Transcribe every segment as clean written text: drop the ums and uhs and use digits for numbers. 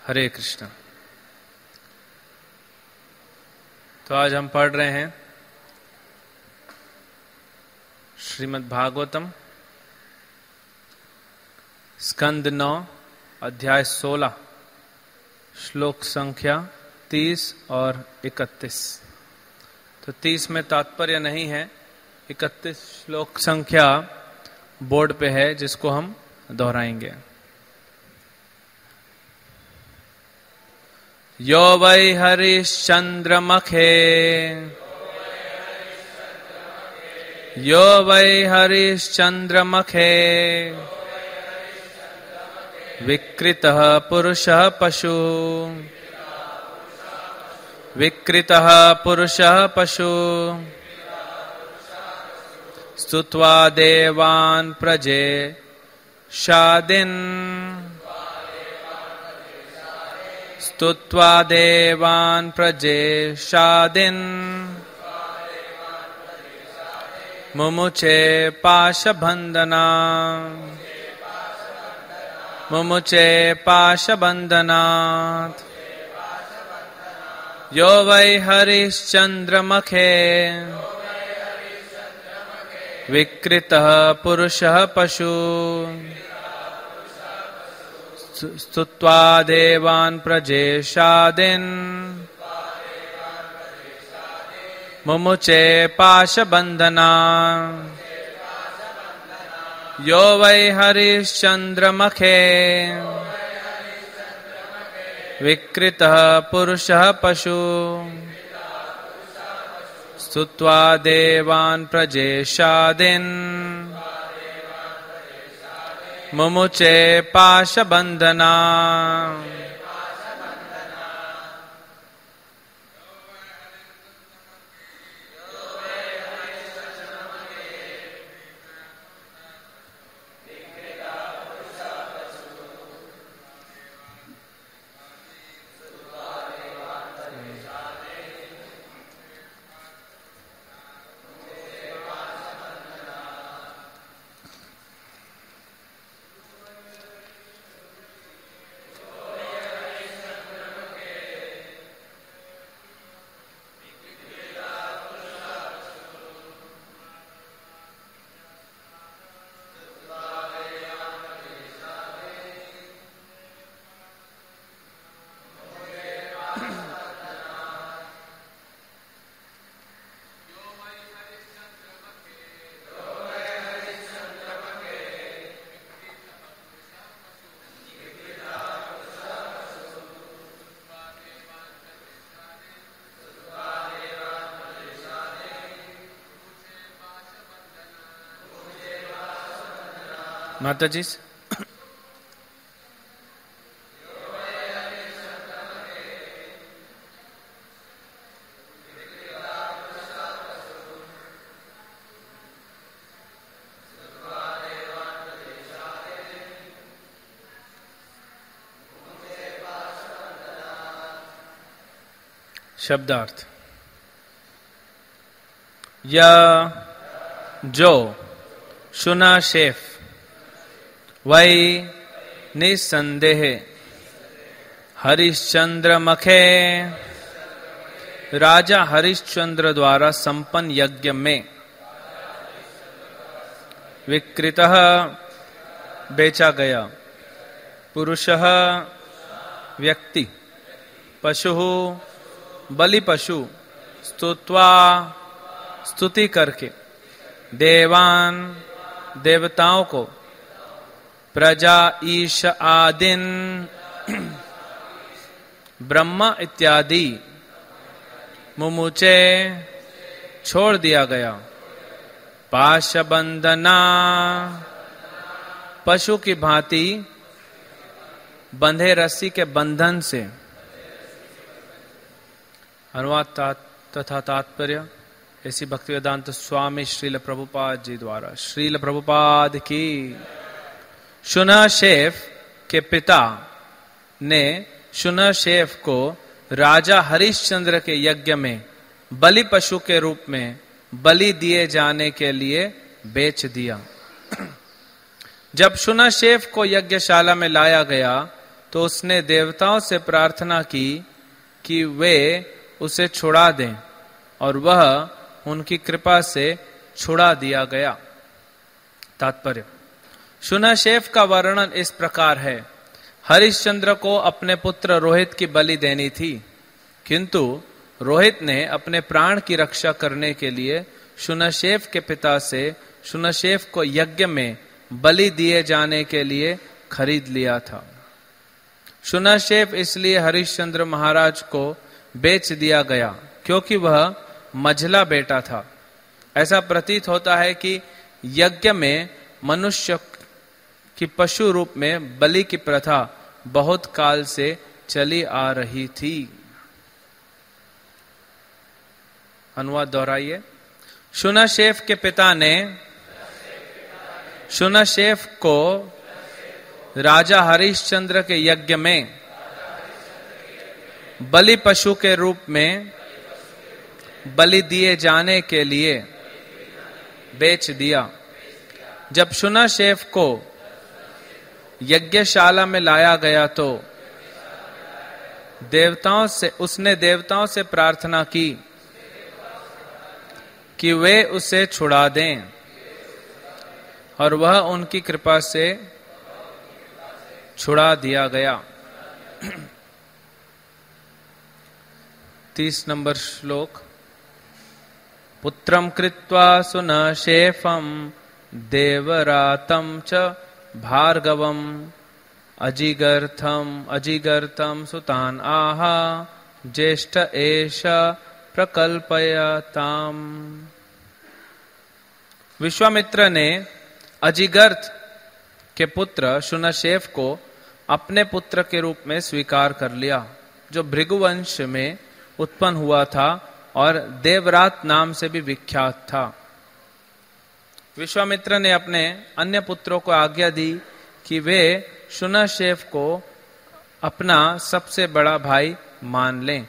हरे कृष्ण। तो आज हम पढ़ रहे हैं श्रीमद् भागवतम स्कंद 9 अध्याय 16 श्लोक संख्या 30 और 31। तो 30 में तात्पर्य नहीं है, 31 श्लोक संख्या बोर्ड पे है जिसको हम दोहराएंगे। यो वै हरिश्चंद्रमखे यो वै हरिश्चंद्रमखे विकृतः पुरुषः पशु विकृतः पुरुषः पशु स्तुत्वा देवान् प्रजे शादिन् स्तुत्वा देवान् प्रजे शादिन् मुमुचे पाशबन्धना मुमुचे पाशबन्धनात् यो वै हरिश्चंद्रमखे विकृतः पुरुषः पशु स्तुत्वा देवान् प्रजे शादिन् मुमुचे पाशबन्धना यो वै हरिश्चंद्रमखे विकृतः पुरुषः पशु स्तुत्वा देवान् प्रजे शादिन् मुमुचे पाशबन्धना। माता जी शब्दार्थ। यह जो शुना शेफ वै निसंदेह हरिश्चंद्र मखे राजा हरिश्चंद्र द्वारा संपन्न यज्ञ में विकृतः बेचा गया पुरुषः व्यक्ति पशु बलि पशु स्तुत्वा स्तुति करके देवान देवताओं को प्रजा ईश आदिन ब्रह्मा इत्यादि मुमुचे छोड़ दिया गया पाशबंधना पशु की भांति बंधे रस्सी के बंधन से। अनुवाद तथा तात्पर्य ऐसी भक्तिवेदांत स्वामी श्रील प्रभुपाद जी द्वारा। श्रील प्रभुपाद की। शुनशेफ के पिता ने शुनशेफ को राजा हरिश्चंद्र के यज्ञ में बलि पशु के रूप में बलि दिए जाने के लिए बेच दिया। जब शुनशेफ को यज्ञशाला में लाया गया तो उसने देवताओं से प्रार्थना की कि वे उसे छुड़ा दें, और वह उनकी कृपा से छुड़ा दिया गया। तात्पर्य: शूनशेफ का वर्णन इस प्रकार है। हरिश्चंद्र को अपने पुत्र रोहित की बलि देनी थी, किंतु रोहित ने अपने प्राण की रक्षा करने के लिए शूनशेफ के पिता से शूनशेफ को यज्ञ में बलि दिए जाने के लिए खरीद लिया था। शूनशेफ इसलिए हरिश्चंद्र महाराज को बेच दिया गया क्योंकि वह मझला बेटा था। ऐसा प्रतीत होता है कि यज्ञ में मनुष्य की पशु रूप में बलि की प्रथा बहुत काल से चली आ रही थी। अनुवाद दोहराइए। शूनशेफ के पिता ने शूनशेफ को राजा हरिश्चंद्र के यज्ञ में बलि पशु के रूप में बलि दिए जाने के लिए बेच दिया। जब शूनशेफ को यज्ञशाला में लाया गया तो उसने देवताओं से प्रार्थना की कि वे उसे छुड़ा दें, और वह उनकी कृपा से छुड़ा दिया गया। 30 नंबर श्लोक। पुत्रम कृत्वा शूनशेफम देवरातं च भार्गवम अजिगर्थम सुतान आहा ज्येष्ठ एष प्रकल्पयताम। विश्वामित्र ने अजिगर्थ के पुत्र शूनशेफ को अपने पुत्र के रूप में स्वीकार कर लिया, जो भृगुवंश में उत्पन्न हुआ था और देवरात नाम से भी विख्यात था। विश्वामित्र ने अपने अन्य पुत्रों को आज्ञा दी कि वे शूनशेफ को अपना सबसे बड़ा भाई मान लें।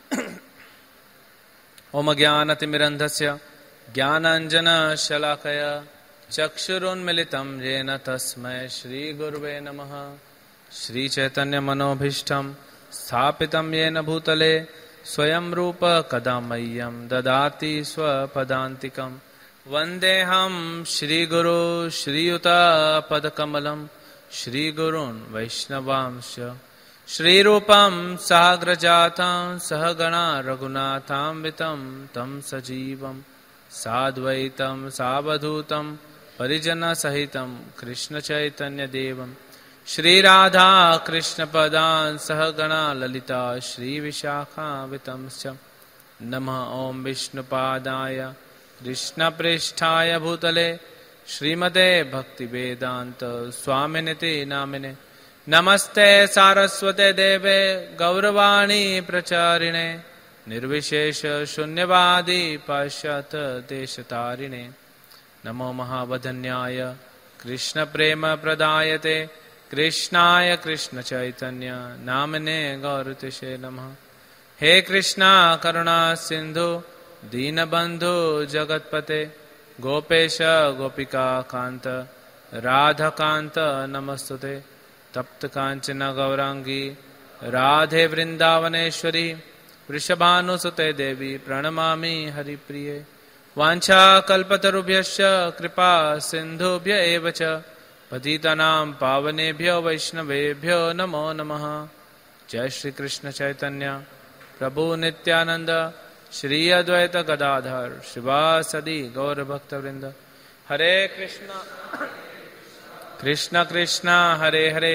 ओम ज्ञानतिमिरन्धस्य ज्ञानांजन शलाकया चक्षुरुन्मिलितं येन तस्मै श्रीगुरुवे नमः। श्रीचैतन्य मनोभीष्टं स्थापितं येन भूतले स्वयं रूप कदा मह्यं ददाति स्वपदान्तिकम्। वन्देऽहं श्रीगुरो श्रीयुतापदकमलं श्रीगुरून् वैष्णवांश्च। श्रीरूपं साग्रजातं सहगणा रघुनाथान्वितं तं सजीवं साद्वैतं सावधूतं परिजनसहितं कृष्णचैतन्यदेवं श्रीराधा कृष्णपदान् सहगणा ललिता श्रीविशाखान्वितंश्च। नमः ॐ विष्णुपादाय कृष्णप्रेष्ठाय भूतले श्रीमते भक्तिवेदान्त स्वामिनिति नामिने। नमस्ते सारस्वते देवे गौरवाणी प्रचारिणे निर्विशेष शून्यवादी पाश्चात्य देशतारिणे। नमो महावदन्याय कृष्ण प्रेम प्रदायते कृष्णाय कृष्ण चैतन्य नामिने गौरतिशे नमः। हे कृष्णा करुणा सिंधु दीनबंधु जगतपते गोपेश गोपिका कांत राधाकांत नमस्तुते। तप्त कांचन गौरांगी राधे वृंदावनेश्वरी वृषभानुसुते देवी प्रणमामि हरिप्रिये। वाञ्छाकल्पतरुभ्यश्च कृपा सिन्धुभ्य एव च पतितानां पावनेभ्यो वैष्णवेभ्यो नमो नमः। जय श्री कृष्ण चैतन्य प्रभु नित्यानंद श्री अद्वैत गदाधर शिवासदि गौर भक्तवृंद। हरे कृष्णा कृष्णा कृष्णा हरे हरे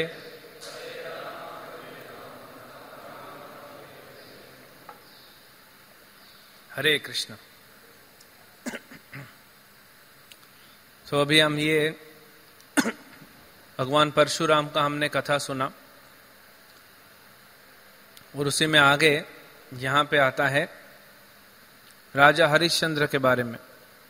हरे कृष्ण। तो अभी हम ये भगवान परशुराम का हमने कथा सुना, और उसी में आगे यहाँ पे आता है राजा हरिश्चंद्र के बारे में।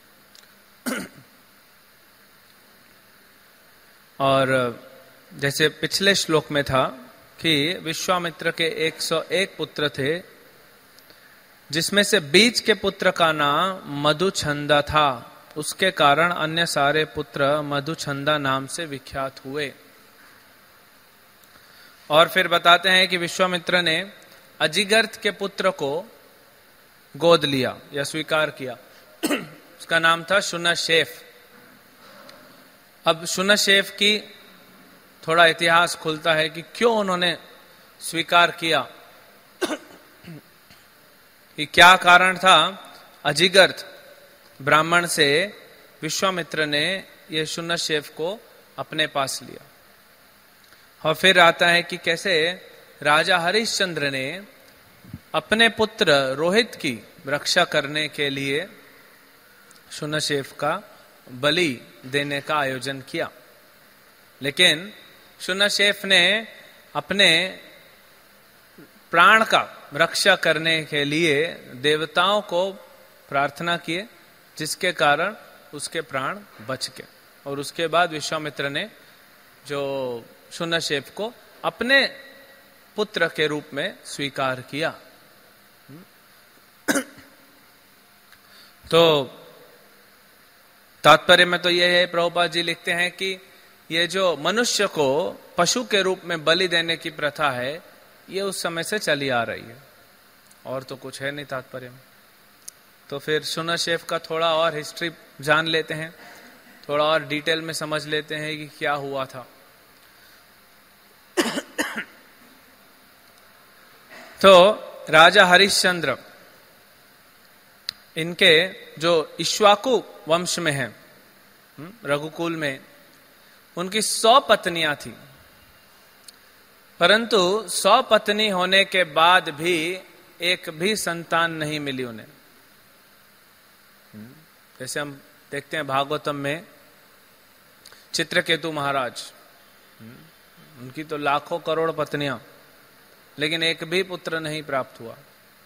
और जैसे पिछले श्लोक में था कि विश्वामित्र के 101 पुत्र थे, जिसमें से बीच के पुत्र का नाम मधुछंदा था। उसके कारण अन्य सारे पुत्र मधुछंदा नाम से विख्यात हुए। और फिर बताते हैं कि विश्वामित्र ने अजिगर्थ के पुत्र को गोद लिया या स्वीकार किया। उसका नाम था शुनशेफ। अब शुनशेफ की थोड़ा इतिहास खुलता है कि क्यों उन्होंने स्वीकार किया, कि क्या कारण था। अजिगर्थ ब्राह्मण से विश्वामित्र ने यह शुनशेफ को अपने पास लिया। और फिर आता है कि कैसे राजा हरिश्चंद्र ने अपने पुत्र रोहित की रक्षा करने के लिए शुनशेफ का बलि देने का आयोजन किया, लेकिन शुनशेफ ने अपने प्राण का रक्षा करने के लिए देवताओं को प्रार्थना किए, जिसके कारण उसके प्राण बच गए। और उसके बाद विश्वामित्र ने जो शुनशेफ को अपने पुत्र के रूप में स्वीकार किया। तो तात्पर्य में तो यह है, प्रभुपाद जी लिखते हैं कि ये जो मनुष्य को पशु के रूप में बलि देने की प्रथा है, ये उस समय से चली आ रही है, और तो कुछ है नहीं तात्पर्य में। तो फिर शुनशेफ का थोड़ा और हिस्ट्री जान लेते हैं, थोड़ा और डिटेल में समझ लेते हैं कि क्या हुआ था। तो राजा हरिश्चंद्र, इनके जो इक्ष्वाकु वंश में है, रघुकुल में, उनकी 100 पत्नियां थी, परंतु 100 पत्नी होने के बाद भी एक भी संतान नहीं मिली उन्हें। जैसे हम देखते हैं भागवतम में चित्रकेतु महाराज, उनकी तो लाखों करोड़ पत्नियां, लेकिन एक भी पुत्र नहीं प्राप्त हुआ।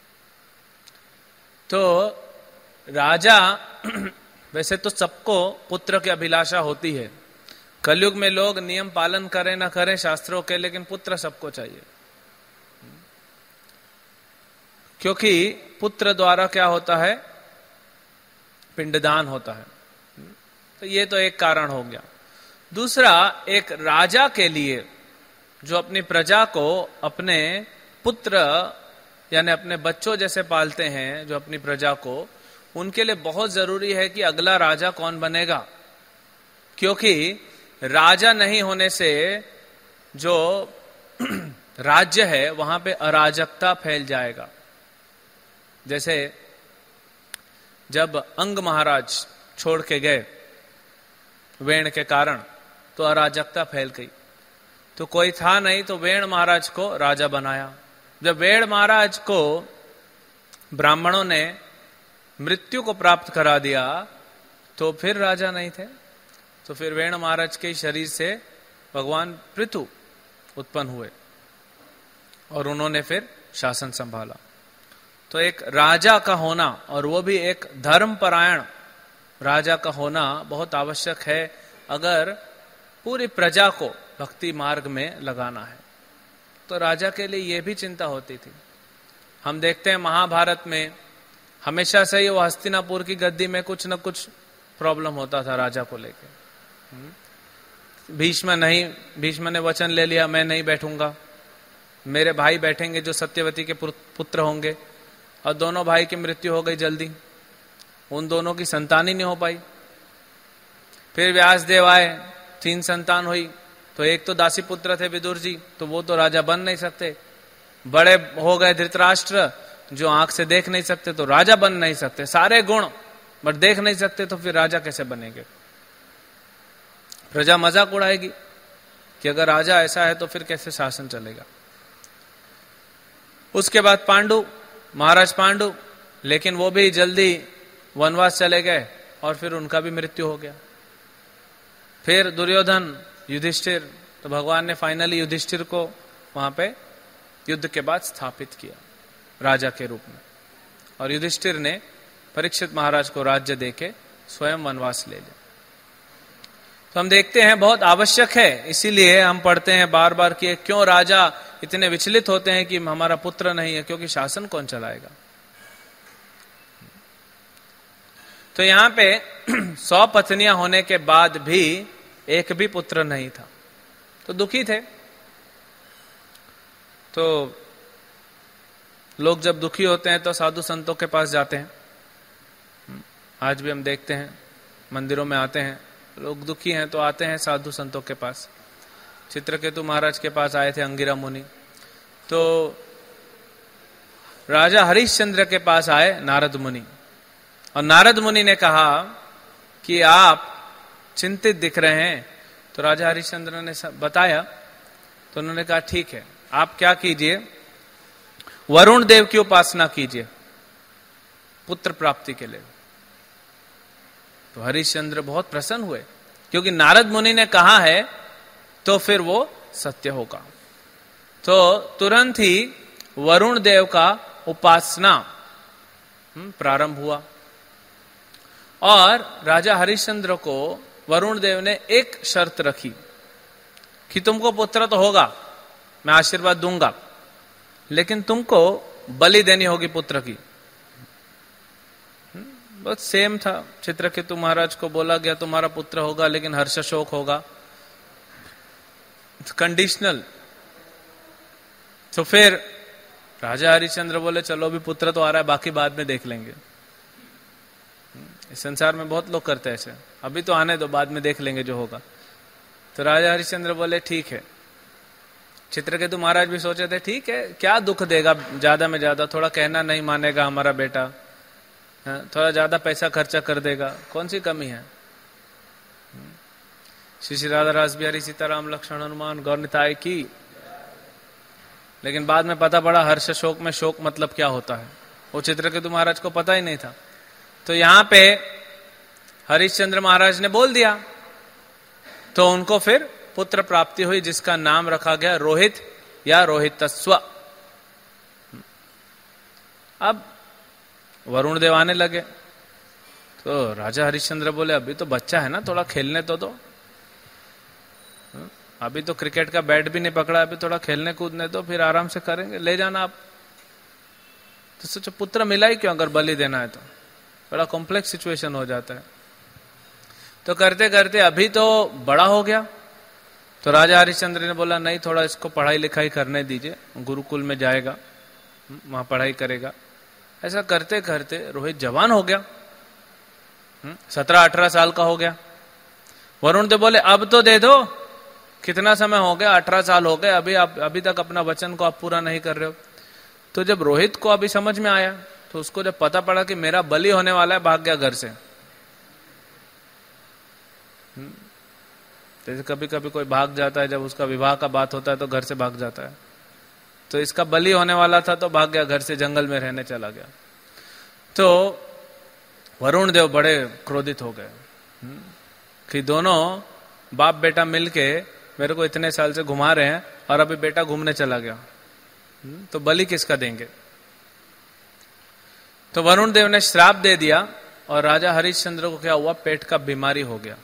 तो राजा वैसे तो सबको पुत्र की अभिलाषा होती है, कलयुग में लोग नियम पालन करें ना करें शास्त्रों के, लेकिन पुत्र सबको चाहिए, क्योंकि पुत्र द्वारा क्या होता है, पिंडदान होता है। तो ये तो एक कारण हो गया। दूसरा, एक राजा के लिए जो अपनी प्रजा को अपने पुत्र यानी अपने बच्चों जैसे पालते हैं, जो अपनी प्रजा को, उनके लिए बहुत जरूरी है कि अगला राजा कौन बनेगा, क्योंकि राजा नहीं होने से जो राज्य है वहां पे अराजकता फैल जाएगा। जैसे जब अंग महाराज छोड़ के गए वेण के कारण, तो अराजकता फैल गई, तो कोई था नहीं, तो वेण महाराज को राजा बनाया। जब वेण महाराज को ब्राह्मणों ने मृत्यु को प्राप्त करा दिया, तो फिर राजा नहीं थे, तो फिर वेण महाराज के शरीर से भगवान पृथु उत्पन्न हुए और उन्होंने फिर शासन संभाला। तो एक राजा का होना, और वो भी एक धर्मपरायण राजा का होना बहुत आवश्यक है, अगर पूरी प्रजा को भक्ति मार्ग में लगाना है। तो राजा के लिए यह भी चिंता होती थी। हम देखते हैं महाभारत में हमेशा से ही वो हस्तिनापुर की गद्दी में कुछ न कुछ प्रॉब्लम होता था राजा को लेकर। भीष्म ने वचन ले लिया, मैं नहीं बैठूंगा, मेरे भाई बैठेंगे जो सत्यवती के पुत्र होंगे, और दोनों भाई की मृत्यु हो गई जल्दी, उन दोनों की संतान ही नहीं हो पाई। फिर व्यासदेव आए, 3 संतान हुई, तो एक तो दासी पुत्र थे विदुर जी, तो वो तो राजा बन नहीं सकते। बड़े हो गए धृतराष्ट्र, जो आंख से देख नहीं सकते, तो राजा बन नहीं सकते, सारे गुण बट देख नहीं सकते, तो फिर राजा कैसे बनेंगे। प्रजा मजाक उड़ाएगी कि अगर राजा ऐसा है तो फिर कैसे शासन चलेगा। उसके बाद पांडु, महाराज पांडु, लेकिन वो भी जल्दी वनवास चले गए और फिर उनका भी मृत्यु हो गया। फिर दुर्योधन, युधिष्ठिर, तो भगवान ने फाइनली युधिष्ठिर को वहां पे युद्ध के बाद स्थापित किया राजा के रूप में, और युधिष्ठिर ने परीक्षित महाराज को राज्य देके स्वयं वनवास ले लिया। तो हम देखते हैं बहुत आवश्यक है, इसीलिए हम पढ़ते हैं बार बार कि क्यों राजा इतने विचलित होते हैं कि हमारा पुत्र नहीं है, क्योंकि शासन कौन चलाएगा। तो यहां पे 100 पत्नियां होने के बाद भी एक भी पुत्र नहीं था, तो दुखी थे। तो लोग जब दुखी होते हैं तो साधु संतों के पास जाते हैं। आज भी हम देखते हैं, मंदिरों में आते हैं, लोग दुखी हैं तो आते हैं साधु संतों के पास। चित्रकेतु महाराज के पास आए थे अंगिरा मुनि, तो राजा हरिश्चंद्र के पास आए नारद मुनि, और नारद मुनि ने कहा कि आप चिंतित दिख रहे हैं। तो राजा हरिश्चंद्र ने बताया, तो उन्होंने कहा ठीक है, आप क्या कीजिए, वरुण देव की उपासना कीजिए पुत्र प्राप्ति के लिए। तो हरिश्चंद्र बहुत प्रसन्न हुए, क्योंकि नारद मुनि ने कहा है तो फिर वो सत्य होगा। तो तुरंत ही वरुण देव का उपासना प्रारंभ हुआ, और राजा हरिश्चंद्र को वरुण देव ने एक शर्त रखी कि तुमको पुत्र तो होगा, मैं आशीर्वाद दूंगा, लेकिन तुमको बलि देनी होगी पुत्र की। बहुत सेम था। चित्रकेतु महाराज को बोला गया तुम्हारा पुत्र होगा, लेकिन हर्ष शोक होगा, कंडीशनल। तो फिर राजा हरिश्चंद्र बोले चलो अभी पुत्र तो आ रहा है, बाकी बाद में देख लेंगे। इस संसार में बहुत लोग करते हैं ऐसे, अभी तो आने दो, बाद में देख लेंगे जो होगा। तो राजा हरिश्चंद्र बोले ठीक है। चित्रकेतु महाराज भी सोचे थे ठीक है, क्या दुख देगा ज्यादा में ज्यादा, थोड़ा कहना नहीं मानेगा हमारा बेटा, थोड़ा ज्यादा पैसा खर्चा कर देगा, कौन सी कमी है। श्री श्री राधा रास बिहारी सीताराम लक्ष्मण हनुमान गौर निताय की। लेकिन बाद में पता पड़ा हर्ष शोक में शोक मतलब क्या होता है, वो चित्रकेतु महाराज को पता ही नहीं था। तो यहां पे हरिश्चंद्र महाराज ने बोल दिया, तो उनको फिर पुत्र प्राप्ति हुई, जिसका नाम रखा गया रोहित या रोहितस्व। अब वरुण देव आने लगे, तो राजा हरिश्चंद्र बोले अभी तो बच्चा है ना, थोड़ा खेलने तो दो, अभी तो क्रिकेट का बैट भी नहीं पकड़ा, अभी थोड़ा खेलने कूदने दो, फिर आराम से करेंगे, ले जाना आप। तो सोचो पुत्र मिला ही क्यों, अगर बलि देना है तो बड़ा कॉम्प्लेक्स सिचुएशन हो जाता है। तो करते करते अभी तो बड़ा हो गया, तो राजा हरिश्चंद्र ने बोला नहीं, थोड़ा इसको पढ़ाई लिखाई करने दीजिए, गुरुकुल में जाएगा, वहां पढ़ाई करेगा। ऐसा करते करते रोहित जवान हो गया, 17-18 साल का हो गया। वरुण देव बोले अब तो दे दो, कितना समय हो गया, 18 साल हो गए, अभी तक अपना वचन को आप पूरा नहीं कर रहे हो। तो जब रोहित को अभी समझ में आया, तो उसको जब पता पड़ा कि मेरा बलि होने वाला है, भाग गया घर से। जैसे कभी कभी कोई भाग जाता है, जब उसका विवाह का बात होता है तो घर से भाग जाता है। तो इसका बलि होने वाला था तो भाग गया घर से, जंगल में रहने चला गया। तो वरुण देव बड़े क्रोधित हो गए कि दोनों बाप बेटा मिलके मेरे को इतने साल से घुमा रहे हैं, और अभी बेटा घूमने चला गया, तो बलि किसका देंगे। तो वरुण देव ने श्राप दे दिया, और राजा हरिश्चंद्र को क्या हुआ, पेट का बीमारी हो गया,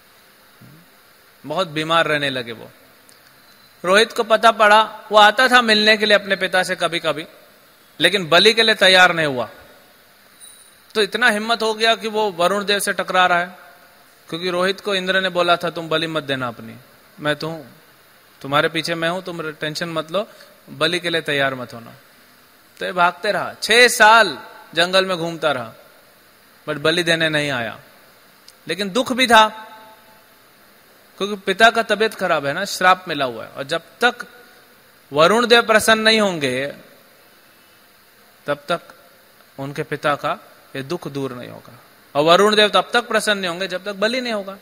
बहुत बीमार रहने लगे वो। रोहित को पता पड़ा, वो आता था मिलने के लिए अपने पिता से कभी कभी, लेकिन बलि के लिए तैयार नहीं हुआ। तो इतना हिम्मत हो गया कि वो वरुण देव से टकरा रहा है, क्योंकि रोहित को इंद्र ने बोला था तुम बलि मत देना अपनी, मैं तो हूं, तुम्हारे पीछे मैं हूं, तुम टेंशन मत लो, बलि के लिए तैयार मत होना। तो ये भागते रहा, 6 साल जंगल में घूमता रहा, बट बलि देने नहीं आया। लेकिन दुख भी था, क्योंकि पिता का तबीयत खराब है ना, श्राप मिला हुआ है, और जब तक वरुण देव प्रसन्न नहीं होंगे तब तक उनके पिता का ये दुख दूर नहीं होगा, और वरुण देव तब तक प्रसन्न नहीं होंगे जब तक बलि नहीं होगा।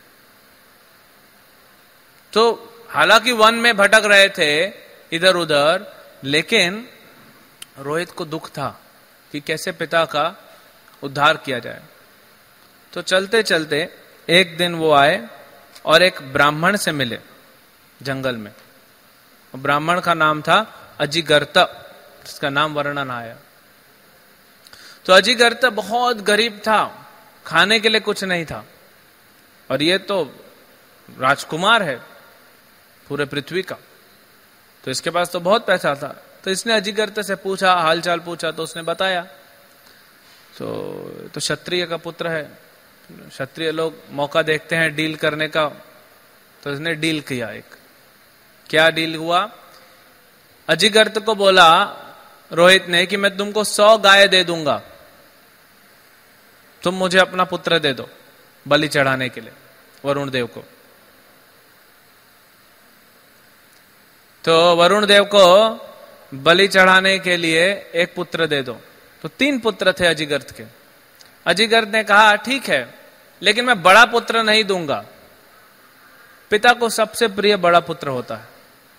तो हालांकि वन में भटक रहे थे इधर उधर, लेकिन रोहित को दुख था कि कैसे पिता का उद्धार किया जाए। तो चलते चलते एक दिन वो आए और एक ब्राह्मण से मिले जंगल में। ब्राह्मण का नाम था अजिगर्त, जिसका नाम वर्णन आया। तो अजिगर्त बहुत गरीब था, खाने के लिए कुछ नहीं था, और ये तो राजकुमार है पूरे पृथ्वी का, तो इसके पास तो बहुत पैसा था। तो इसने अजिगर्त से पूछा, हालचाल पूछा, तो उसने बताया। तो क्षत्रिय का पुत्र है, क्षत्रिय लोग मौका देखते हैं डील करने का, तो इसने डील किया। एक क्या डील हुआ, अजिगर्त को बोला रोहित ने कि मैं तुमको 100 गाय दे दूंगा, तुम मुझे अपना पुत्र दे दो बलि चढ़ाने के लिए वरुण देव को। तो वरुण देव को बलि चढ़ाने के लिए एक पुत्र दे दो। तो 3 पुत्र थे अजिगर्त के। अजिगर्त ने कहा ठीक है, लेकिन मैं बड़ा पुत्र नहीं दूंगा। पिता को सबसे प्रिय बड़ा पुत्र होता है,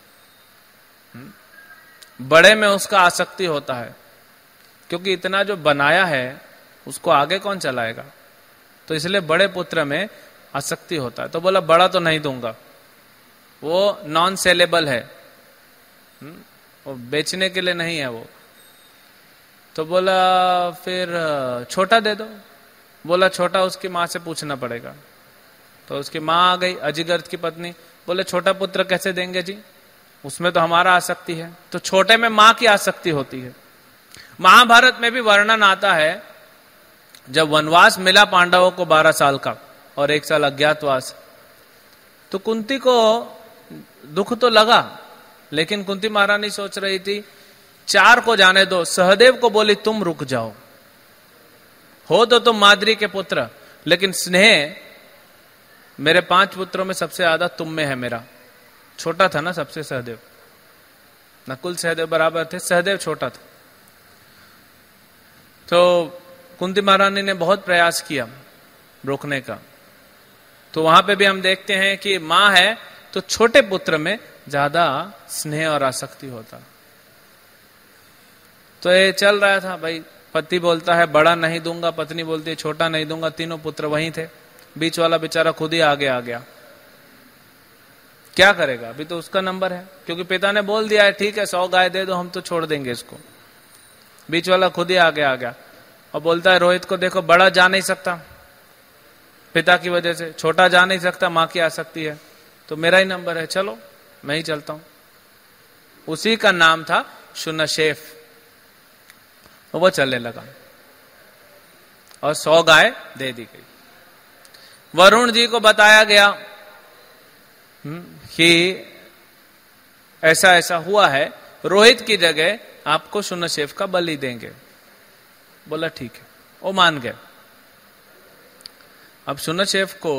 बड़े में उसका आसक्ति होता है, क्योंकि इतना जो बनाया है उसको आगे कौन चलाएगा, तो इसलिए बड़े पुत्र में आसक्ति होता है। तो बोला बड़ा तो नहीं दूंगा, वो नॉन सेलेबल है, वो बेचने के लिए नहीं है वो। तो बोला फिर छोटा दे दो। बोला छोटा उसकी माँ से पूछना पड़ेगा। तो उसकी माँ आ गई, अजिगर्त की पत्नी। बोले छोटा पुत्र कैसे देंगे जी, उसमें तो हमारा आसक्ति है। तो छोटे में माँ की आसक्ति होती है। महाभारत में भी वर्णन आता है, जब वनवास मिला पांडवों को 12 साल का और 1 साल अज्ञातवास, तो कुंती को दुख तो लगा, लेकिन कुंती महारानी सोच रही थी 4 को जाने दो। सहदेव को बोली तुम रुक जाओ, हो तो तुम माद्री के पुत्र, लेकिन स्नेह मेरे 5 पुत्रों में सबसे ज्यादा तुम में है मेरा। छोटा था ना सबसे सहदेव, नकुल सहदेव बराबर थे, सहदेव छोटा था। तो कुंती महारानी ने बहुत प्रयास किया रोकने का। तो वहां पे भी हम देखते हैं कि मां है तो छोटे पुत्र में ज्यादा स्नेह और आसक्ति होता। तो ये चल रहा था भाई, पति बोलता है बड़ा नहीं दूंगा, पत्नी बोलती है छोटा नहीं दूंगा, तीनों पुत्र वहीं थे। बीच वाला बेचारा खुद ही आगे आ गया। क्या करेगा, अभी तो उसका नंबर है, क्योंकि पिता ने बोल दिया है ठीक है 100 गाय दे दो, हम तो छोड़ देंगे इसको। बीच वाला खुद ही आगे आ गया और बोलता है रोहित को देखो बड़ा जा नहीं सकता पिता की वजह से, छोटा जा नहीं सकता, मां की आसक्ति है, तो मेरा ही नंबर है, चलो मैं ही चलता हूं। उसी का नाम था शुनशेफ। वो चलने लगा और 100 गाय दे दी गई। वरुण जी को बताया गया कि ऐसा ऐसा हुआ है, रोहित की जगह आपको शुनशेफ का बलि देंगे। बोला ठीक है, वो मान गए। अब शुनशेफ को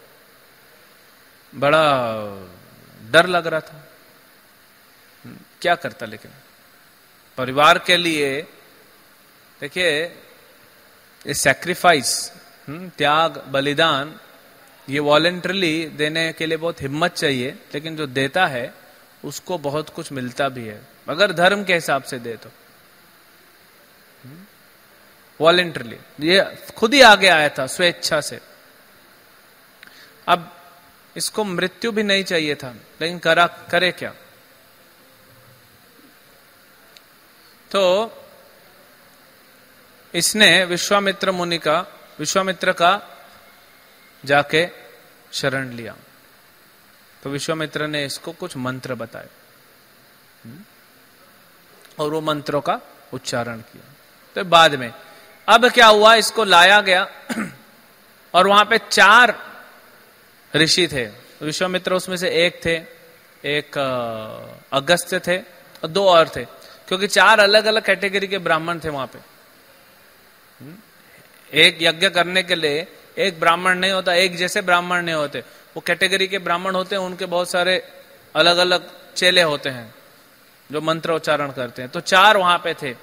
बड़ा डर लग रहा था, क्या करता, लेकिन परिवार के लिए देखिए ये सैक्रिफाइस, त्याग, बलिदान, ये वॉलेंटरली देने के लिए बहुत हिम्मत चाहिए, लेकिन जो देता है उसको बहुत कुछ मिलता भी है, अगर धर्म के हिसाब से दे तो। वॉलेंटरली, ये खुद ही आगे आया था स्वेच्छा से। अब इसको मृत्यु भी नहीं चाहिए था, लेकिन करे क्या। तो इसने विश्वामित्र का जाके शरण लिया। तो विश्वामित्र ने इसको कुछ मंत्र बताए और वो मंत्रों का उच्चारण किया। तो बाद में अब क्या हुआ, इसको लाया गया और वहां पे 4 ऋषि थे। विश्वामित्र उसमें से एक थे, एक अगस्त्य थे और 2 और थे, क्योंकि 4 अलग अलग कैटेगरी के ब्राह्मण थे वहां पे। एक यज्ञ करने के लिए एक ब्राह्मण नहीं होता, एक जैसे ब्राह्मण नहीं होते, वो कैटेगरी के ब्राह्मण होते हैं, उनके बहुत सारे अलग अलग चेले होते हैं जो मंत्र उच्चारण करते हैं। तो 4 वहां पे थे।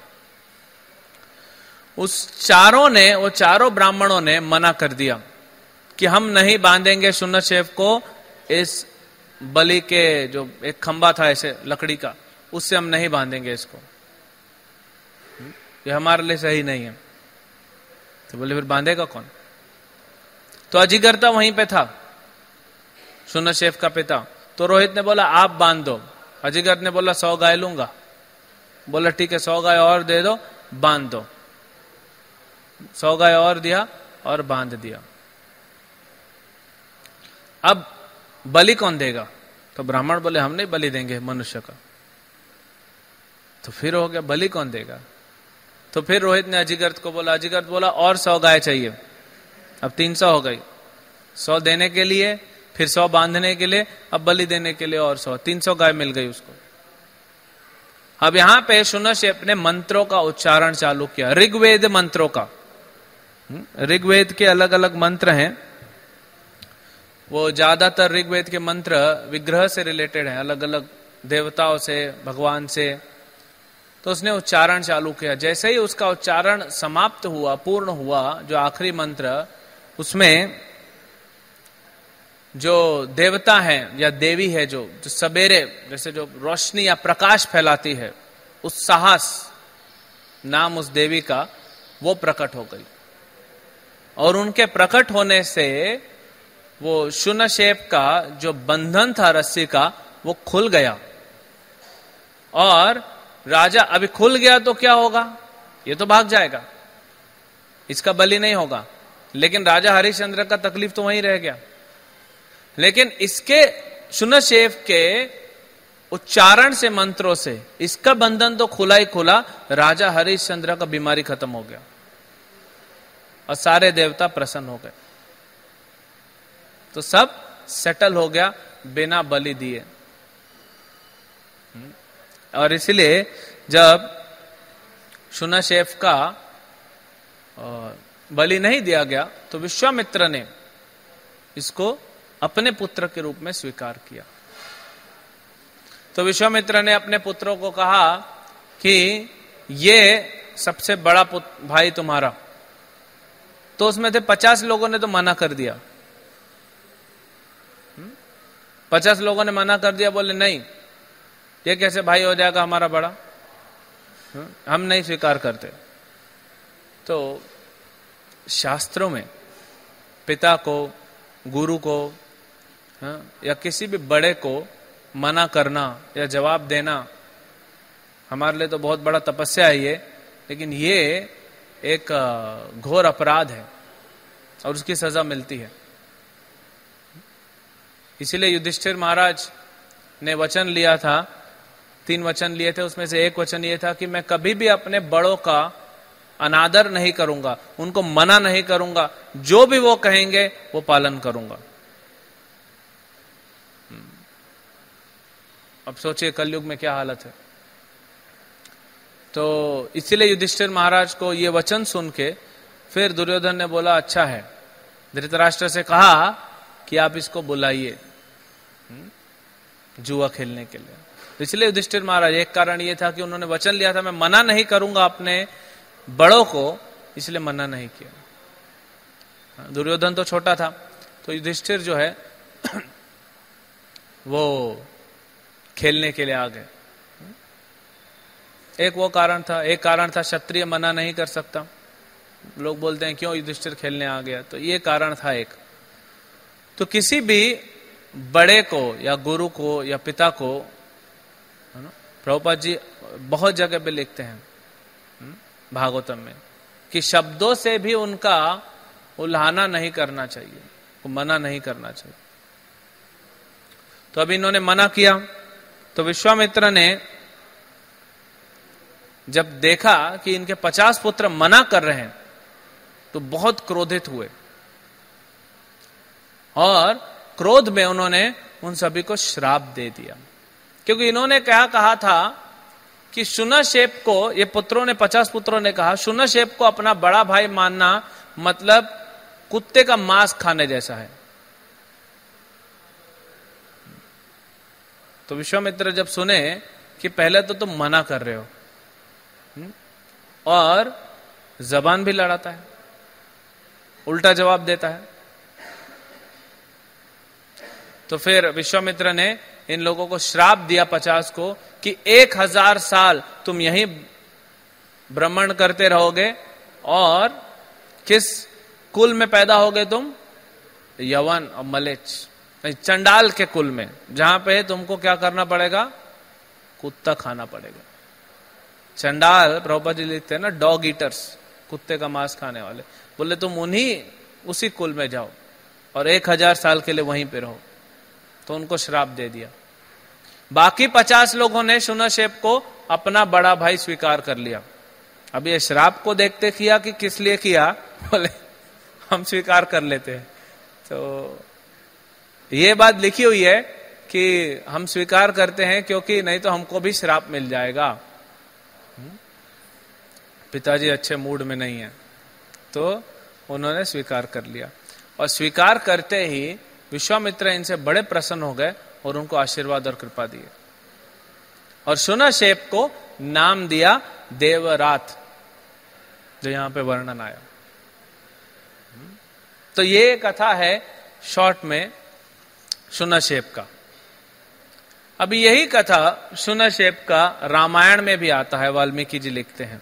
वो चारों ब्राह्मणों ने मना कर दिया कि हम नहीं बांधेंगे शुनशेफ को इस बलि के जो एक खंबा था ऐसे लकड़ी का, उससे हम नहीं बांधेंगे इसको, ये हमारे लिए सही नहीं है। तो बोले फिर बांधेगा कौन। तो अजिगर्ता वहीं पे था, शुनशेफ का पिता। तो रोहित ने बोला आप बांध दो। अजिगर्त ने बोला 100 गाय लूंगा। बोला ठीक है 100 गाय और दे दो, बांध दो। 100 गाय और दिया और बांध दिया। अब बलि कौन देगा। तो ब्राह्मण बोले हम नहीं बलि देंगे मनुष्य का। तो फिर हो गया बलि कौन देगा। तो फिर रोहित ने अजिगर्त को बोला, अजिगर्त बोला और 100 गाय चाहिए। अब 300 हो गई, 100 देने के लिए, फिर 100 बांधने के लिए, अब बलि देने के लिए और 100, 300 गाय मिल गई उसको। अब यहां पे शून्यशेप ने मंत्रों का उच्चारण चालू किया, ऋग्वेद मंत्रों का। ऋग्वेद के अलग अलग मंत्र हैं, वो ज्यादातर ऋग्वेद के मंत्र विग्रह से रिलेटेड हैं, अलग अलग देवताओं से, भगवान से। तो उसने उच्चारण चालू किया। जैसे ही उसका उच्चारण समाप्त हुआ, पूर्ण हुआ, जो आखिरी मंत्र, उसमें जो देवता है या देवी है, जो सवेरे जैसे जो रोशनी या प्रकाश फैलाती है, उस साहस नाम उस देवी का, वो प्रकट हो गई। और उनके प्रकट होने से वो शून्यशेप का जो बंधन था रस्सी का, वो खुल गया। और राजा अभी खुल गया तो क्या होगा, ये तो भाग जाएगा, इसका बलि नहीं होगा। लेकिन राजा हरिश्चंद्र का तकलीफ तो वहीं रह गया। लेकिन इसके शून्यशेप के उच्चारण से, मंत्रों से, इसका बंधन तो खुला ही खुला। राजा हरिश्चंद्र का बीमारी खत्म हो गया और सारे देवता प्रसन्न हो गए। तो सब सेटल हो गया बिना बलि दिए। और इसलिए जब शून्यशेप का बलि नहीं दिया गया तो विश्वामित्र ने इसको अपने पुत्र के रूप में स्वीकार किया। तो विश्वामित्र ने अपने पुत्रों को कहा कि ये सबसे बड़ा भाई तुम्हारा। तो उसमें थे 50 लोगों ने तो मना कर दिया। 50 लोगों ने मना कर दिया, बोले नहीं, ये कैसे भाई हो जाएगा हमारा बड़ा, हम नहीं स्वीकार करते। तो शास्त्रों में पिता को, गुरु को, या किसी भी बड़े को मना करना या जवाब देना हमारे लिए तो बहुत बड़ा तपस्या है ये, लेकिन ये एक घोर अपराध है और उसकी सजा मिलती है। इसीलिए युधिष्ठिर महाराज ने वचन लिया था, 3 वचन लिए थे, उसमें से एक वचन ये था कि मैं कभी भी अपने बड़ों का अनादर नहीं करूंगा, उनको मना नहीं करूंगा, जो भी वो कहेंगे वो पालन करूंगा। अब सोचिए कलयुग में क्या हालत है। तो इसीलिए युधिष्ठिर महाराज को ये वचन सुन के फिर दुर्योधन ने बोला अच्छा है, धृतराष्ट्र से कहा कि आप इसको बुलाइए जुआ खेलने के लिए। इसलिए युधिष्ठिर महाराज, एक कारण ये था कि उन्होंने वचन लिया था मैं मना नहीं करूंगा अपने बड़ों को, इसलिए मना नहीं किया। दुर्योधन तो छोटा था, तो युधिष्ठिर जो है वो खेलने के लिए आ गए। एक वो कारण था, एक कारण था क्षत्रिय मना नहीं कर सकता। लोग बोलते हैं क्यों युधिष्ठिर खेलने आ गया, तो ये कारण था एक। तो किसी भी बड़े को या गुरु को या पिता को, प्रभुपाद जी बहुत जगह पे लिखते हैं भागवतम में कि शब्दों से भी उनका उल्हाना नहीं करना चाहिए, मना नहीं करना चाहिए। तो अभी इन्होंने मना किया। तो विश्वामित्र ने जब देखा कि इनके 50 पुत्र मना कर रहे हैं तो बहुत क्रोधित हुए और क्रोध में उन्होंने उन सभी को श्राप दे दिया। क्योंकि इन्होंने क्या कहा था कि शून्यशेप को, ये पुत्रों ने, 50 पुत्रों ने कहा शून्यशेप को अपना बड़ा भाई मानना मतलब कुत्ते का मांस खाने जैसा है। तो विश्वामित्र जब सुने कि पहले तो तुम मना कर रहे हो और जबान भी लड़ाता है, उल्टा जवाब देता है, तो फिर विश्वामित्र ने इन लोगों को श्राप दिया 50 को कि 1000 साल तुम यहीं भ्रमण करते रहोगे। और किस कुल में पैदा होगे तुम? यवन और मलेच्छ, चंडाल के कुल में, जहां पे तुमको क्या करना पड़ेगा? कुत्ता खाना पड़ेगा। चंडाल प्रभुपाद जी लिखते हैं ना, डॉग ईटर्स, कुत्ते का मांस खाने वाले। बोले तुम उसी कुल में जाओ और 1000 साल के लिए वहीं पे रहो। तो उनको श्राप दे दिया। बाकी 50 लोगों ने शून्यशेप को अपना बड़ा भाई स्वीकार कर लिया। अब ये श्राप को देखते किया कि किस लिए किया? बोले हम स्वीकार कर लेते हैं। तो ये बात लिखी हुई है कि हम स्वीकार करते हैं क्योंकि नहीं तो हमको भी श्राप मिल जाएगा। पिताजी अच्छे मूड में नहीं है, तो उन्होंने स्वीकार कर लिया। और स्वीकार करते ही विश्वामित्र इनसे बड़े प्रसन्न हो गए और उनको आशीर्वाद और कृपा दिए, और शूनशेप को नाम दिया देवरात, जो यहां पे वर्णन आया। तो ये कथा है शॉर्ट में शूनशेप का। अभी यही कथा शूनशेप का रामायण में भी आता है, वाल्मीकि जी लिखते हैं।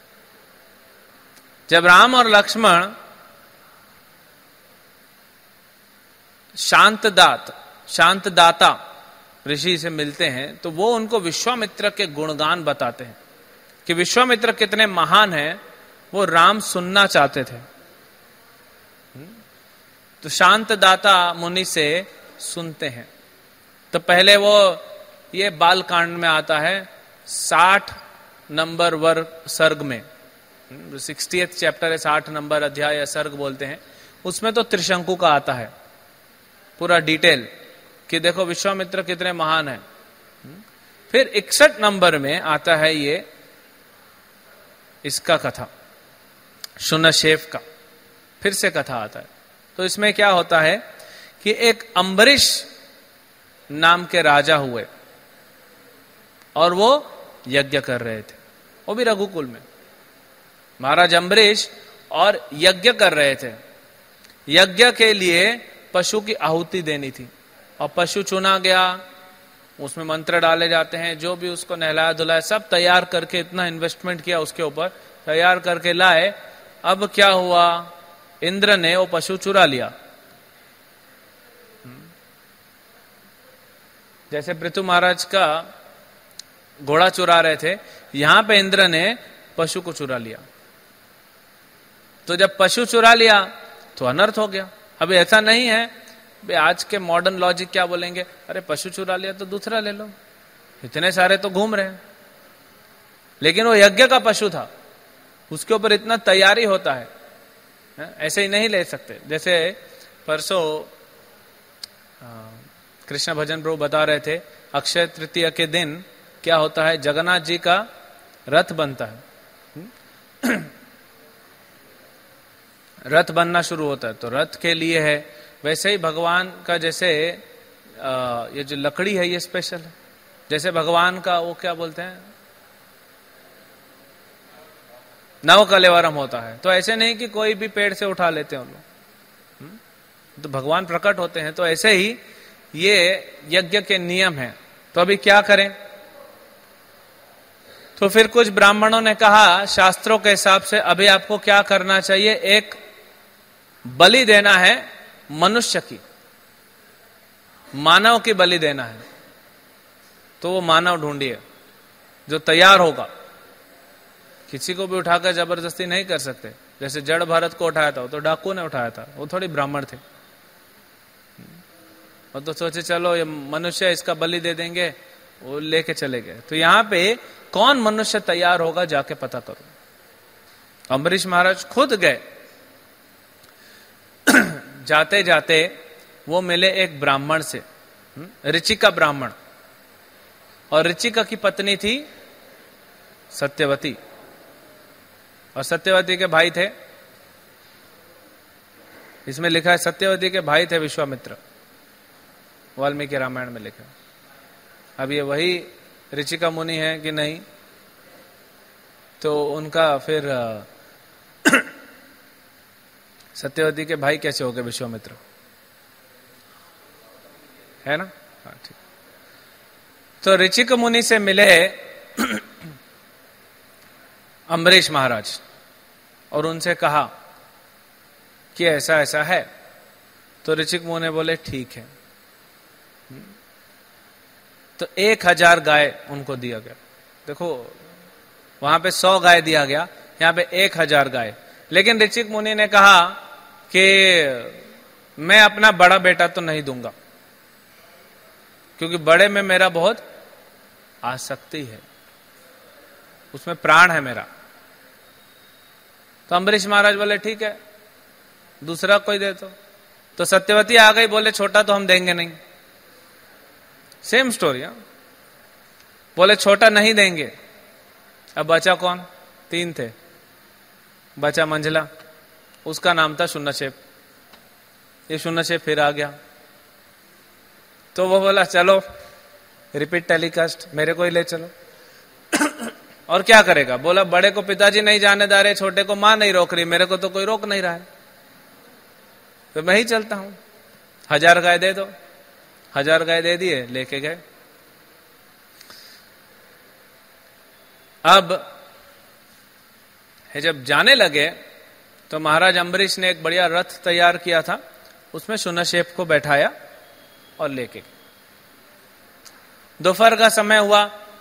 जब राम और लक्ष्मण शांतदाता ऋषि से मिलते हैं, तो वो उनको विश्वामित्र के गुणगान बताते हैं कि विश्वामित्र कितने महान हैं, वो राम सुनना चाहते थे। तो शांतदाता मुनि से सुनते हैं। तो पहले वो ये बाल कांड में आता है 60 नंबर वर्ग सर्ग में, 60th चैप्टर है, 60 नंबर अध्याय या सर्ग बोलते हैं, उसमें तो त्रिशंकु का आता है पूरा डिटेल कि देखो विश्वामित्र कितने महान हैं। फिर 61 नंबर में आता है ये इसका कथा, शूनशेप का, फिर से कथा आता है। तो इसमें क्या होता है कि एक अम्बरीश नाम के राजा हुए और वो यज्ञ कर रहे थे, वो भी रघुकुल में, महाराज अम्बरीश, और यज्ञ कर रहे थे। यज्ञ के लिए पशु की आहुति देनी थी, और पशु चुना गया, उसमें मंत्र डाले जाते हैं, जो भी उसको नहलाया धुलाया, सब तैयार करके, इतना इन्वेस्टमेंट किया उसके ऊपर, तैयार करके लाए। अब क्या हुआ, इंद्र ने वो पशु चुरा लिया। जैसे पृथु महाराज का घोड़ा चुरा रहे थे, यहां पे इंद्र ने पशु को चुरा लिया। तो जब पशु चुरा लिया तो अनर्थ हो गया। अब ऐसा नहीं है आज के मॉडर्न लॉजिक क्या बोलेंगे, अरे पशु चुरा लिया तो दूसरा ले लो, इतने सारे तो घूम रहे हैं। लेकिन वो यज्ञ का पशु था, उसके ऊपर इतना तैयारी होता है, ऐसे ही नहीं ले सकते। जैसे परसों कृष्ण भजन प्रभु बता रहे थे, अक्षय तृतीया के दिन क्या होता है, जगन्नाथ जी का रथ बनता है, रथ बनना शुरू होता है, तो रथ के लिए है। वैसे ही भगवान का जैसे ये जो लकड़ी है ये स्पेशल है, जैसे भगवान का वो क्या बोलते हैं, नव कलेवरम होता है। तो ऐसे नहीं कि कोई भी पेड़ से उठा लेते हैं लोग, तो भगवान प्रकट होते हैं। तो ऐसे ही ये यज्ञ के नियम हैं। तो अभी क्या करें, तो फिर कुछ ब्राह्मणों ने कहा शास्त्रों के हिसाब से अभी आपको क्या करना चाहिए, एक बलि देना है, मनुष्य की, मानव की बलि देना है। तो वो मानव ढूंढिए जो तैयार होगा, किसी को भी उठाकर जबरदस्ती नहीं कर सकते। जैसे जड़ भरत को उठाया था, वो तो डाकू ने उठाया था, वो थोड़ी ब्राह्मण थे। और तो सोचे चलो ये मनुष्य, इसका बलि दे देंगे, वो लेके चले गए। तो यहां पे कौन मनुष्य तैयार होगा, जाके पता करो। अम्बरीश महाराज खुद गए। जाते जाते वो मिले एक ब्राह्मण से, ऋचिका ब्राह्मण, और ऋचिका की पत्नी थी सत्यवती, और सत्यवती के भाई थे, इसमें लिखा है सत्यवती के भाई थे विश्वामित्र, वाल्मीकि रामायण में लिखा। अब ये वही ऋचिका मुनि है कि नहीं, तो उनका फिर सत्यवती के भाई कैसे हो गए विश्वामित्र, है ना? हाँ ठीक। तो ऋचिक मुनि से मिले अम्बरीश महाराज और उनसे कहा कि ऐसा ऐसा है। तो ऋचिक मुनि बोले ठीक है। तो 1000 गाय उनको दिया गया। देखो वहां पे 100 गाय दिया गया, यहाँ पे 1000 गाय। लेकिन ऋचिक मुनि ने कहा कि मैं अपना बड़ा बेटा तो नहीं दूंगा, क्योंकि बड़े में मेरा बहुत आसक्ति है, उसमें प्राण है मेरा। तो अम्बरीश महाराज बोले ठीक है, दूसरा कोई दे तो सत्यवती आ गई, बोले छोटा तो हम देंगे नहीं। सेम स्टोरी, बोले छोटा नहीं देंगे। अब बचा कौन? 3 थे। बचा मंझला, उसका नाम था शून्यशेप। ये शून्यशेप फिर आ गया, तो वो बोला चलो रिपीट टेलीकास्ट, मेरे को ही ले चलो। और क्या करेगा? बोला बड़े को पिताजी नहीं जाने दे रहे, छोटे को मां नहीं रोक रही, मेरे को तो कोई रोक नहीं रहा है, तो मैं ही चलता हूं। 1000 गाय दे दो। 1000 गाय दे दिए, लेके गए। अब जब जाने लगे तो महाराज अम्बरीश ने एक बढ़िया रथ तैयार किया था, उसमें शून्यशेप को बैठाया और लेके गए। दोपहर का समय हुआ।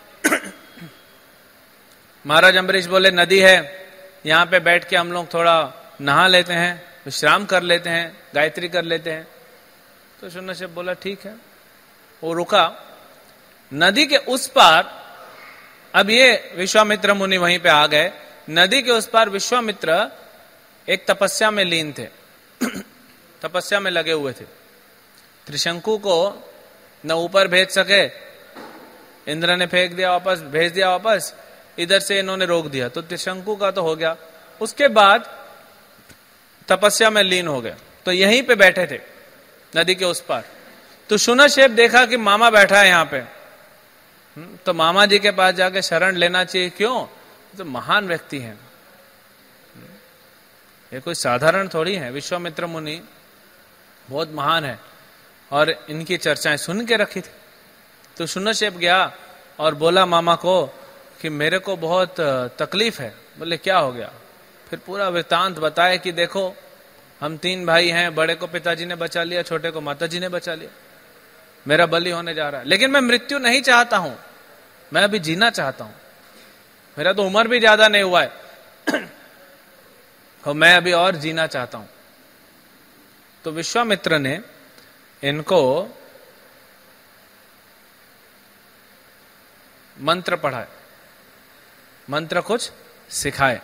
महाराज अम्बरीश बोले नदी है, यहां पे बैठ के हम लोग थोड़ा नहा लेते हैं, विश्राम कर लेते हैं, गायत्री कर लेते हैं। तो शून्यशेप बोला ठीक है। वो रुका। नदी के उस पार, अब ये विश्वामित्र मुनि वहीं पे आ गए। नदी के उस पार विश्वामित्र एक तपस्या में लीन थे, तपस्या में लगे हुए थे। त्रिशंकु को न ऊपर भेज सके, इंद्र ने फेंक दिया वापस, भेज दिया वापस, इधर से इन्होंने रोक दिया, तो त्रिशंकु का तो हो गया। उसके बाद तपस्या में लीन हो गए, तो यहीं पे बैठे थे नदी के उस पार। तो शून्यशेप देखा कि मामा बैठा है यहाँ पे, तो मामा जी के पास जाके शरण लेना चाहिए। क्यों? तो महान व्यक्ति हैं, ये कोई साधारण थोड़ी है। विश्वामित्र मुनि बहुत महान है और इनकी चर्चाएं सुन के रखी थी। तो शून्यशेप गया और बोला मामा को कि मेरे को बहुत तकलीफ है। बोले क्या हो गया? फिर पूरा वृत्तांत बताया कि देखो हम 3 भाई हैं, बड़े को पिताजी ने बचा लिया, छोटे को माताजी ने बचा लिया, मेरा बलि होने जा रहा है, लेकिन मैं मृत्यु नहीं चाहता हूं, मैं अभी जीना चाहता हूं, मेरा तो उम्र भी ज्यादा नहीं हुआ है और मैं अभी और जीना चाहता हूं। तो विश्वामित्र ने इनको मंत्र पढ़ाए, मंत्र कुछ सिखाए।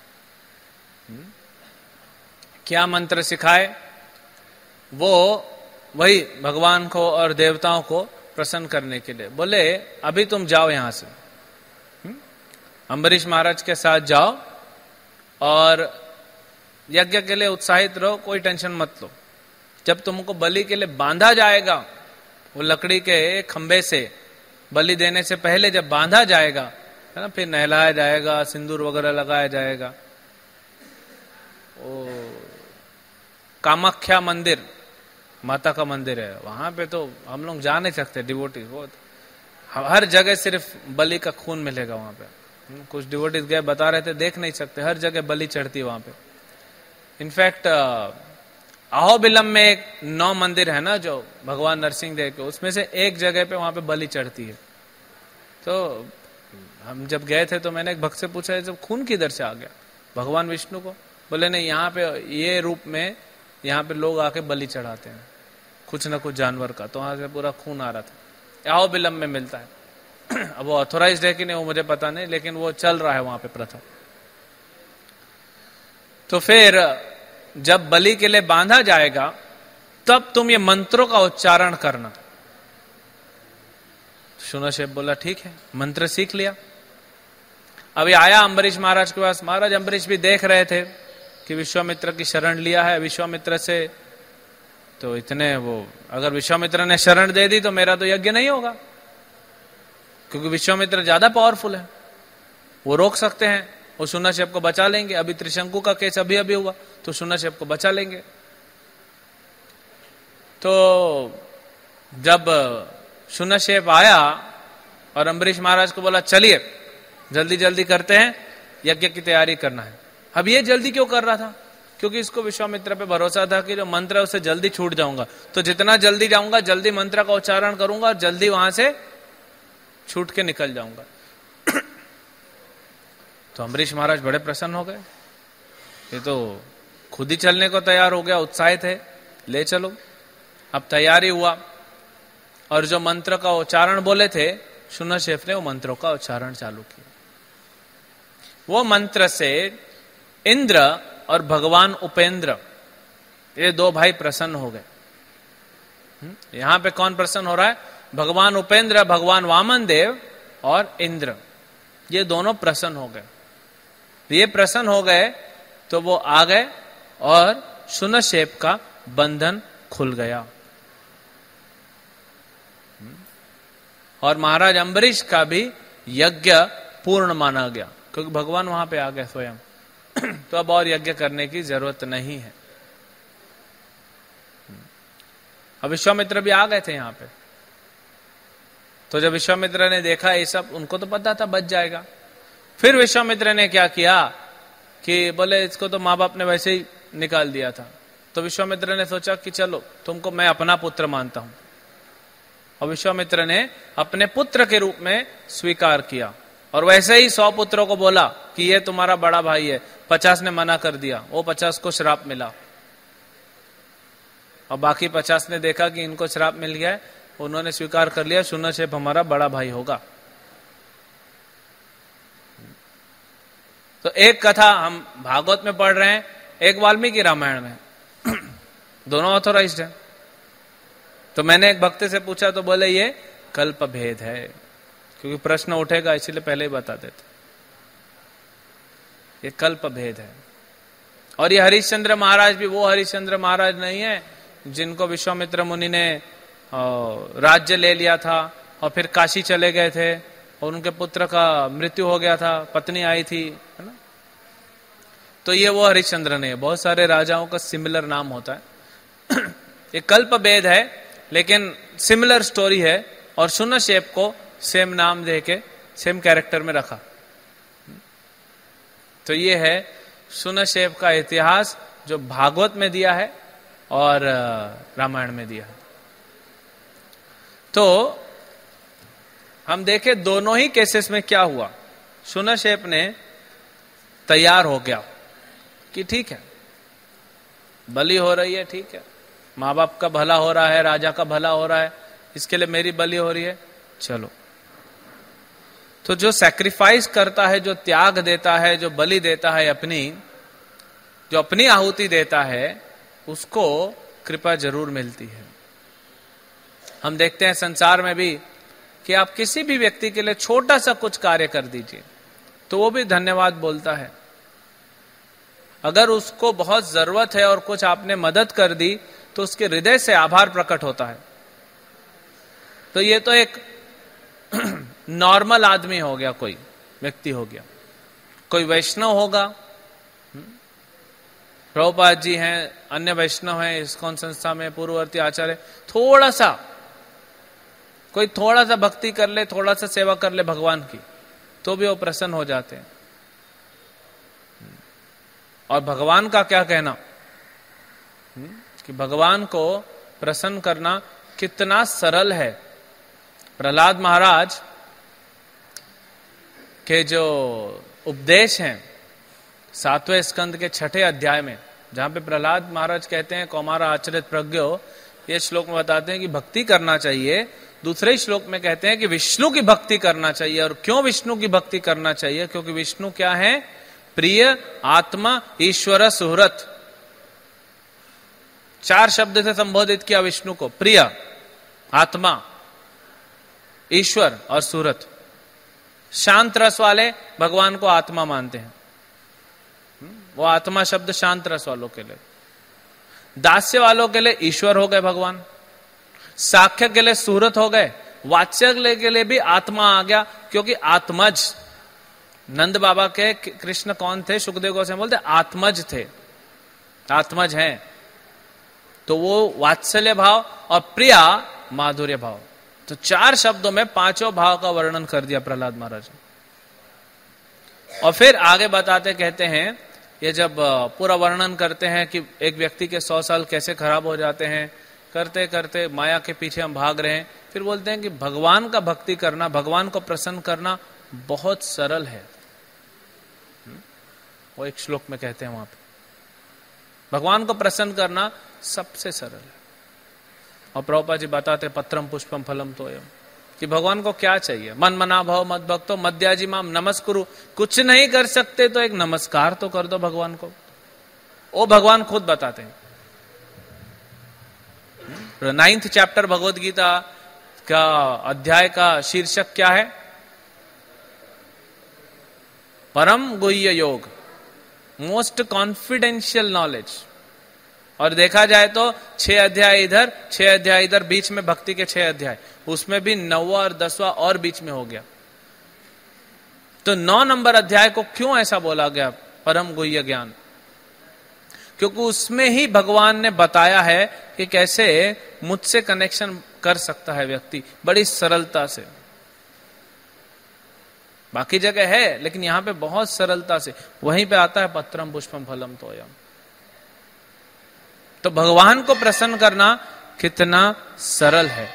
क्या मंत्र सिखाए? वो वही भगवान को और देवताओं को प्रसन्न करने के लिए। बोले अभी तुम जाओ यहां से, अम्बरीश महाराज के साथ जाओ और यज्ञ के लिए उत्साहित रहो, कोई टेंशन मत लो। जब तुमको बलि के लिए बांधा जाएगा, वो लकड़ी के खंबे से बलि देने से पहले जब बांधा जाएगा, है ना, फिर नहलाया जाएगा, सिंदूर वगैरह लगाया जाएगा। ओ कामाख्या मंदिर माता का मंदिर है, वहां पे तो हम लोग जा नहीं सकते डिवोटी, बहुत हर जगह सिर्फ बलि का खून मिलेगा वहां पे। कुछ डिवोटीज गए बता रहे थे, देख नहीं सकते, हर जगह बलि चढ़ती है वहां पे। इनफैक्ट अहोबिलम में एक 9 मंदिर है ना जो भगवान नरसिंह देव के, उसमें से एक जगह पे वहां पे बलि चढ़ती है। तो हम जब गए थे तो मैंने एक भक्त से पूछा जब खून किधर से आ गया भगवान विष्णु को? बोले नहीं, यहाँ पे ये रूप में यहाँ पे लोग आके बलि चढ़ाते हैं कुछ ना कुछ जानवर का, तो वहां से पूरा खून आ रहा था। अहोबिलम में मिलता है। अब वो ऑथोराइज्ड है कि नहीं वो मुझे पता नहीं, लेकिन वो चल रहा है वहां पे प्रथा। तो फिर जब बलि के लिए बांधा जाएगा तब तुम ये मंत्रों का उच्चारण करना। शून्यशेप बोला ठीक है, मंत्र सीख लिया। अभी आया अम्बरीश महाराज के पास। महाराज अम्बरीश भी देख रहे थे कि विश्वामित्र की शरण लिया है विश्वामित्र से, तो इतने वो अगर विश्वामित्र ने शरण दे दी तो मेरा तो यज्ञ नहीं होगा, क्योंकि विश्वामित्र ज्यादा पावरफुल है, वो रोक सकते हैं, वो शून्यशेप को बचा लेंगे। अभी त्रिशंकु का केस अभी अभी हुआ, तो शून्यशेप को बचा लेंगे। तो जब शून्यशेप आया और अम्बरीश महाराज को बोला चलिए जल्दी जल्दी करते हैं, यज्ञ की तैयारी करना है। अब ये जल्दी क्यों कर रहा था? क्योंकि इसको विश्वामित्र पे भरोसा था कि जो मंत्र है उससे जल्दी छूट जाऊंगा, तो जितना जल्दी जाऊंगा जल्दी मंत्र का उच्चारण करूंगा और जल्दी वहां से छूट के निकल जाऊंगा। तो अम्बरीश महाराज बड़े प्रसन्न हो गए, ये तो खुद ही चलने को तैयार हो गया, उत्साहित है, ले चलो। अब तैयारी हुआ और जो मंत्र का उच्चारण बोले थे शून्यशेप ने वो मंत्रों का उच्चारण चालू किया। वो मंत्र से इंद्र और भगवान उपेंद्र ये 2 भाई प्रसन्न हो गए। यहां पे कौन प्रसन्न हो रहा है? भगवान उपेंद्र, भगवान वामन देव और इंद्र, ये दोनों प्रसन्न हो गए। ये प्रसन्न हो गए तो वो आ गए और शूनशेप का बंधन खुल गया और महाराज अम्बरीश का भी यज्ञ पूर्ण माना गया, क्योंकि भगवान वहां पे आ गए स्वयं। तो अब और यज्ञ करने की जरूरत नहीं है। अब विश्वामित्र भी आ गए थे यहां पे। तो जब विश्वामित्र ने देखा ये सब, उनको तो पता था बच जाएगा। फिर विश्वामित्र ने क्या किया कि बोले इसको तो माँ बाप ने वैसे ही निकाल दिया था। तो विश्वामित्र ने सोचा कि चलो तुमको मैं अपना पुत्र मानता हूं, और विश्वामित्र ने अपने पुत्र के रूप में स्वीकार किया। और वैसे ही 100 पुत्रों को बोला कि ये तुम्हारा बड़ा भाई है। 50 ने मना कर दिया, वो 50 को श्राप मिला। और बाकी 50 ने देखा कि इनको श्राप मिल गया है, उन्होंने स्वीकार कर लिया शूनशेप हमारा बड़ा भाई होगा। तो एक कथा हम भागवत में पढ़ रहे हैं, एक वाल्मीकि रामायण में, दोनों ऑथोराइज्ड है। तो मैंने एक भक्त से पूछा तो बोले ये कल्प भेद है, क्योंकि प्रश्न उठेगा इसलिए पहले ही बता देते, ये कल्प भेद है। और ये हरिश्चंद्र महाराज भी वो हरिश्चंद्र महाराज नहीं है जिनको विश्वामित्र मुनि ने राज्य ले लिया था और फिर काशी चले गए थे और उनके पुत्र का मृत्यु हो गया था, पत्नी आई थी, है ना। तो ये वो हरिश्चंद्र नहीं है। बहुत सारे राजाओं का सिमिलर नाम होता है। ये कल्प भेद है लेकिन सिमिलर स्टोरी है, और शूनशेप को सेम नाम दे के सेम कैरेक्टर में रखा। तो ये है शूनशेप का इतिहास जो भागवत में दिया है और रामायण में दिया है। तो हम देखें दोनों ही केसेस में क्या हुआ। शूनशेप ने तैयार हो गया कि ठीक है बलि हो रही है, ठीक है माँ बाप का भला हो रहा है, राजा का भला हो रहा है, इसके लिए मेरी बलि हो रही है, चलो। तो जो सैक्रिफाइस करता है, जो त्याग देता है, जो बलि देता है, जो अपनी आहुति देता है, उसको कृपा जरूर मिलती है। हम देखते हैं संसार में भी कि आप किसी भी व्यक्ति के लिए छोटा सा कुछ कार्य कर दीजिए तो वो भी धन्यवाद बोलता है। अगर उसको बहुत जरूरत है और कुछ आपने मदद कर दी तो उसके हृदय से आभार प्रकट होता है। तो ये तो एक नॉर्मल आदमी हो गया, कोई व्यक्ति हो गया। कोई वैष्णव होगा, प्रभुपाद जी हैं, अन्य वैष्णव हैं इस्कॉन संस्था में, पूर्ववर्ती आचार्य, थोड़ा सा भक्ति कर ले, थोड़ा सा सेवा कर ले भगवान की, तो भी वो प्रसन्न हो जाते हैं। और भगवान का क्या कहना कि भगवान को प्रसन्न करना कितना सरल है। प्रहलाद महाराज के जो उपदेश हैं 7वें स्कंद के 6ठे अध्याय में, जहां पे प्रहलाद महाराज कहते हैं कौमारा आचरित प्रज्ञो, ये श्लोक में बताते हैं कि भक्ति करना चाहिए। दूसरे श्लोक में कहते हैं कि विष्णु की भक्ति करना चाहिए। और क्यों विष्णु की भक्ति करना चाहिए? क्योंकि विष्णु क्या है? प्रिय, आत्मा, ईश्वर, सुहृत। 4 शब्द से संबोधित किया विष्णु को, प्रिय, आत्मा, ईश्वर और सुहृत। शांत रस वाले भगवान को आत्मा मानते हैं, वो आत्मा शब्द शांत रस वालों के लिए। दास्य वालों के लिए ईश्वर हो गए भगवान, साख्य के लिए सुहृत हो गए, वात्सल्य के लिए भी आत्मा आ गया, क्योंकि आत्मज। नंद बाबा के कृष्ण कौन थे? सुखदेव गोस्वामी बोलते आत्मज थे, आत्मज हैं। तो वो वात्सल्य भाव और प्रिया माधुर्य भाव। तो 4 शब्दों में 5 भाव का वर्णन कर दिया प्रहलाद महाराज ने। और फिर आगे बताते कहते हैं, ये जब पूरा वर्णन करते हैं कि एक व्यक्ति के 100 साल कैसे खराब हो जाते हैं, करते करते माया के पीछे हम भाग रहे हैं, फिर बोलते हैं कि भगवान का भक्ति करना, भगवान को प्रसन्न करना बहुत सरल है। वो एक श्लोक में कहते हैं वहां पे भगवान को प्रसन्न करना सबसे सरल है। और प्रभुपाद जी बताते पत्रम पुष्पम फलम तोयम, कि भगवान को क्या चाहिए? मन मना भव मद भक्तो मद्याजी माम नमस्कुरु। कुछ नहीं कर सकते तो एक नमस्कार तो कर दो भगवान को। वो भगवान खुद बताते हैं। 9th चैप्टर भगवद गीता का अध्याय का शीर्षक क्या है? परम गुह्य योग, मोस्ट कॉन्फिडेंशियल नॉलेज। और देखा जाए तो 6 अध्याय इधर 6 अध्याय इधर, बीच में भक्ति के 6 अध्याय, उसमें भी 9वां और 10वां और बीच में हो गया। तो 9 नंबर अध्याय को क्यों ऐसा बोला गया परम गुह्य ज्ञान? क्योंकि उसमें ही भगवान ने बताया है कि कैसे मुझसे कनेक्शन कर सकता है व्यक्ति बड़ी सरलता से। बाकी जगह है लेकिन यहां पे बहुत सरलता से, वहीं पे आता है पत्रम पुष्पम फलम तोयम। तो भगवान को प्रसन्न करना कितना सरल है।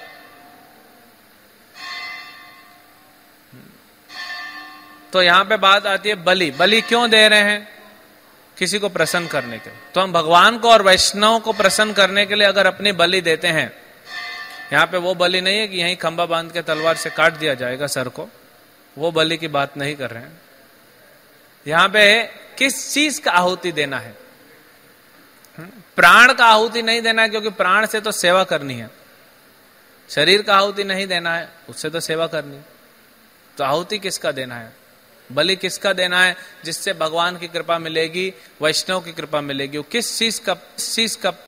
तो यहां पे बात आती है बलि। बलि क्यों दे रहे हैं? किसी को प्रसन्न करने के लिए। तो हम भगवान को और वैष्णव को प्रसन्न करने के लिए अगर अपनी बलि देते हैं, यहां पे वो बलि नहीं है कि यहीं खंबा बांध के तलवार से काट दिया जाएगा सर को, वो बलि की बात नहीं कर रहे हैं। यहां पे किस चीज का आहुति देना है? प्राण का आहुति नहीं देना है, क्योंकि प्राण से तो सेवा करनी है। शरीर का आहुति नहीं देना है, उससे तो सेवा करनी है। तो आहुति किसका देना है? बलि किसका देना है जिससे भगवान की कृपा मिलेगी, वैष्णव की कृपा मिलेगी? वो किस चीज का